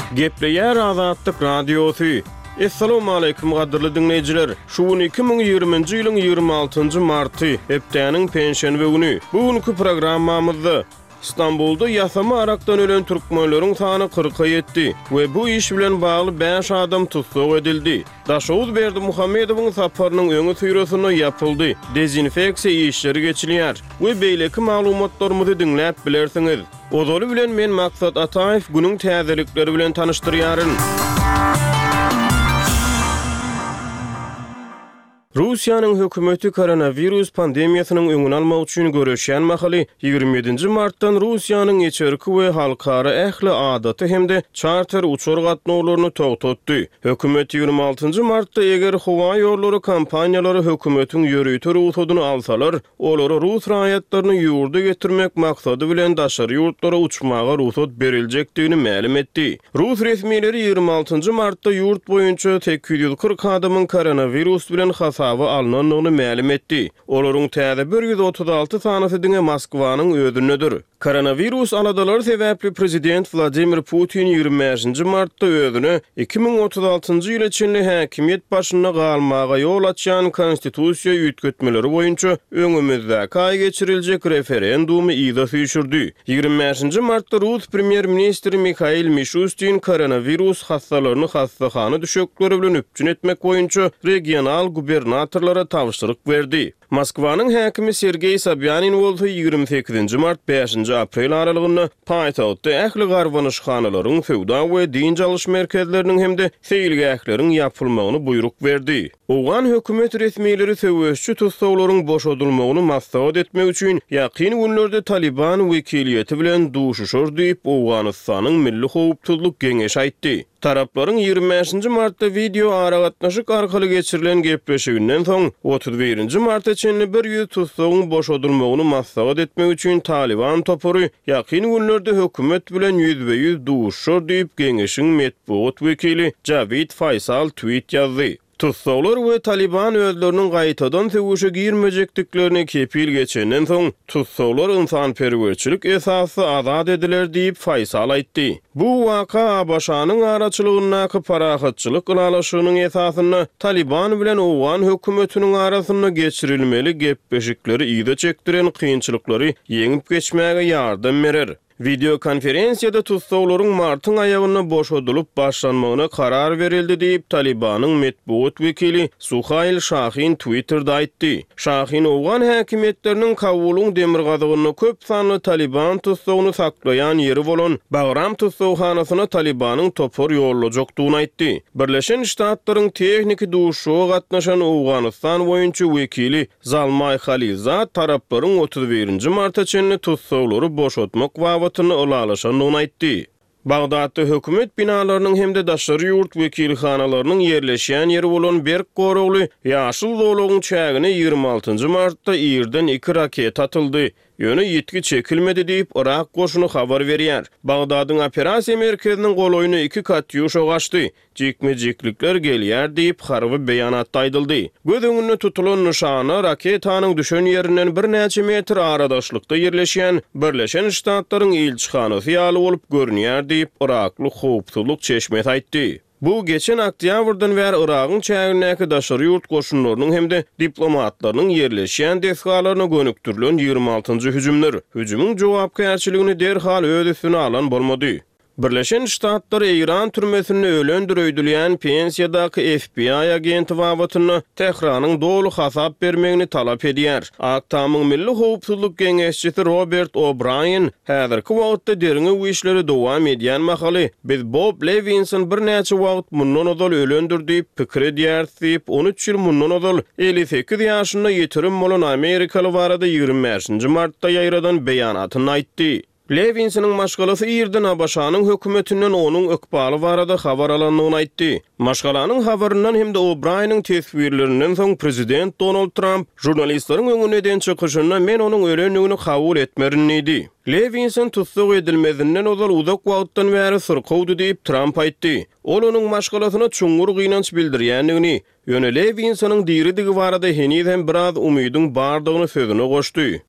Gepleyer Azatlyk Radiosu. Assalamu alaykum gaderly dinleyijiler. Şuun 2020-nji ýylyň 26-njy marty, hepdeniň penşenbe güni. Bugünkü programmamyzda İstanbul'da yasama arakdan ölen türkmenleriň sany 40'a ýetdi we bu iş bilen bagly 5 adam tutsak edildi. Daşawuz Berdimuhammedowyň saparynyň öňü süýresine ýapyldy. Dezinfeksiýa işleri geçilýär we beýleki maglumatlarymyzy dinläp bilersiňiz. Ozoly bilen men Maksat Ataýew günüň täzelikleri bilen tanışdyrýaryn. Russiýanyň hökümeti koronavirus pandemiýasynyň öňüni almak üçin görüşýän mahaly 27 martdan Russiýanyň içerki we halkara ähli adaty hemde charter uçur gatnawlaryny togtatdy. Hökümet 26 martda eger howa ýollary kompaniýalary hökümetiň ýörüýtür ruhudyny alsalar, olary Rus raýatlaryny ýurda getirmek maksady bilen daşary ýurtlara uçmaga ruhsat berilejekdigini ma'lum etdi. Rus resmiýetleri 26 martda ýurt boýunça 840 adamyň koronavirus bilen alnanyny ma'lum etdi. Olaryň täze 136 sanysy diňe Moskwanyň ödünüdür. Koronavirus aladalary sebäpli prezident Vladimir Putin 25 martda özüni 2036-njy ýyl içinde häkimiýet başyna galmaga ýol açýan konstitusiýa ýütgetmeleri boýunça öňümizde kaý geçiriljek referendumy ýa süýşürdi. 25 martda Rus premier ministri Mikhail Mishustin koronavirus hastalaryny hastahana düşekleri bilen üpjün etmek boýunça regional gubernatorlara tawşyryk berdi. Moskwanyň häkimi Sergey Sobyanin bolsa 28 mart 5 aprel aralygyny paýtagtda ähli garwanyşhanalaryň fewda we din çalyş merkezleriniň hemde seýilgähleriň ýapylmagyny buyruk berdi. Owgan hökümet resmiýetleri söwüşçü tutsaklaryň boşadylmagyny maksat etmek üçin ýakyn günlerde Taliban wekiliýeti bilen duşuşur diýip Owganystanyň Milli Howpsuzlyk Geňeşi aýtdy. Taraplaryň 25 martda video aragatnaşyk arkaly geçirilen gepleşiginden soň 31 martda çenli bir ýüz tutsagyň boşadylmagyny maksat etmek üçin Taliban topury ýakyn günlerde hökümet bilen ýüzbe-ýüz duşuşur diýip Geňeşiň medpuat wekili Javid Faysal tweet ýazdy. Tutsaklar we Taliban özleriniň gaýtadan söwüşe girmejekdiklerini kepil geçenden soň tutsaklar ynsanperwerçilik esasy azad ediler diýip Faysal aýtdy. Bu waka başanyň araçylygyna parahatçylyk ulalaşygynyň esasyny Taliban bilen Owgan hökümetiniň arasynda geçirilmeli gepleşikleri ýa-da çekdiren kynçylyklary ýeňip geçmäge ýardam berer. Video konferensiýada tutsaklaryň martyň aýagyna boşadylyp başlanmagyna karar berildi diýip Talibanyň medpuat wekili Suhail Shahin Twitterda aýtdy. Shahin Owgan häkimetleriniň kabulyň demirgazygyny köp sanly Taliban tutsagyny saklaýan ýeri bolan Bagram tutsagxanasyna Talibanyň topor ýollajakdygyny aýtdy. Birleşen Ştatlaryň tehnik duşuga gatnaşan Owganystan boýunça wekili Zalmay Khalilzad taraplaryň 31 martda çenli tutsaklary boşatmak ulalaşanyny aýtdy. Bagdatda hökümet binalarynyň hemde daşary ýurt wekilhanalarynyň ýerleşýän ýeri bolan Berk goragly ýaşyl dowlagyň çägine 26 martda ýerden 2 raket atyldy. Ýöne ýetki çekilmedi diýip Irak goşuny habar berýär. Bagdadyň operasiýa merkeziniň goloýuny 2 katyuşa gaçdy. Jekmejeklikler gelýär diýip harby beýanatda aýdyldy. Göz öňünde tutulan nişana raketanyň düşen ýerinden bir näçe metr aradaşlykda ýerleşýän Birleşen Ştatlaryň elçixanasy ýaly bolup görünýär diýip Irakly howpsuzlyk çeşmesi aýtdy. Bu geçen oktýabrdan bäri Iragyň çägindäki daşary ýurt goşunlarynyň hemde diplomatlarynyň ýerleşýän desgalaryna gönüktirilen 26-njy hüjümler. Hüjümüň jogapkärçiligini derhal öz üstüne alan bolmady. Birleşen Ştatlar İran türmesini ölendirilen pensiyadaky FBI agenti wabatyny Tehranyň dolu hasap bermegini talap edýär. Aktamyň Milli Howpsuzlyk Geňeşçisi Robert O'Brien häzirki wagtda derine bu işleri dowam edýän mahaly biz Bob Levinson bir näçe wagt mundan ozal ölendirdi pikir edýär diýip 13 ýyl mundan ozal 58 ýaşynda ýetirim bolan Amerikaly barada 25 martda ýaýradan beýanatyny aýtdy. Levinson'ın maşgalasy ýerden Abaşanyň hökümetinden onuň ykbaly barada habar alanyny aýtdy. Maşgalanyň habaryndan hemde O'Brien'in tesbirlerinden soň prezident Donald Trump jurnalistlaryň öňüne den çykyşynda men onuň ölenligini kabul etmerin idi. Levinson tutsak edilmezinden ozal uzak wagtdan bäri syrkawdy diýip Trump aýtdy. Ol onuň maşgalasyna çuňgur gynanç bildirýändigini, ýöne Levinsonyň diýridigi barada henüz hem biraz umydyň bardygyny sözüne goşdy.